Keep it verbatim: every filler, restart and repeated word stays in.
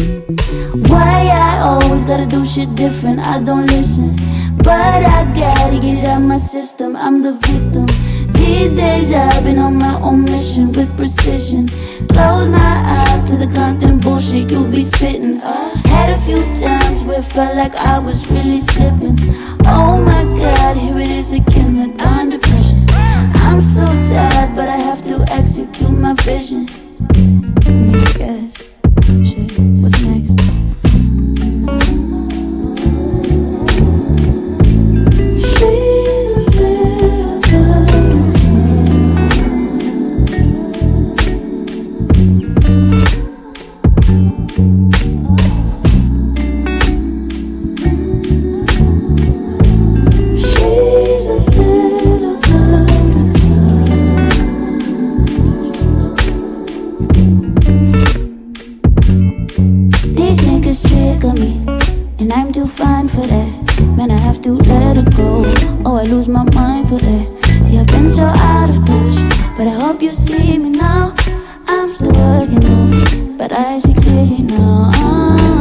Why I always gotta do shit different, I don't listen. But I gotta get it out my system, I'm the victim. These days I've been on my own mission with precision. Close my eyes to the constant bullshit you be spitting. uh, Had a few times where it felt like I was really slipping. Oh my god, here it is again, the darn depression. I'm so tired, but I have to execute my vision. Let me guess, shit, what's next? And I'm too fine for that. Man, I have to let it go. Oh, I lose my mind for that. See, I've been so out of touch, but I hope you see me now. I'm still working on it, but I see clearly now.